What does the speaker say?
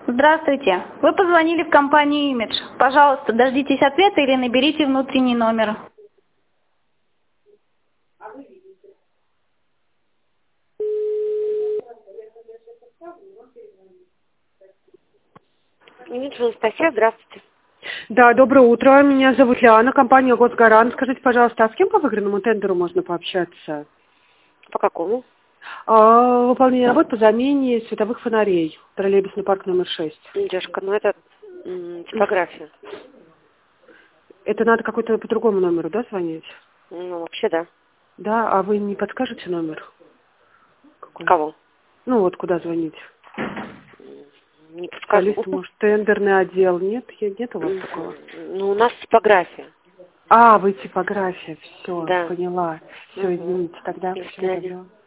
Здравствуйте. Вы позвонили в компанию Image. Пожалуйста, дождитесь ответа или наберите внутренний номер. Имидж Анастасия, здравствуйте. Да, доброе утро. Меня зовут Лиана, компания «Госгарант». Скажите, пожалуйста, а с кем по выигранному тендеру можно пообщаться? По какому? Выполнение работ по замене световых фонарей. Троллейбусный парк номер 6. Девушка, ну это типография. Это надо какой-то по другому номеру, да, звонить? Ну, вообще, да. Да, а вы не подскажете номер? Какой? Кого? Ну вот, куда звонить? Не подскажу. Специалист, может, тендерный отдел. Нет? Нет у вас такого? Ну, у нас типография. А, вы типография. Все, Да. поняла. Все, извините, тогда. До Всего свидания. доброго.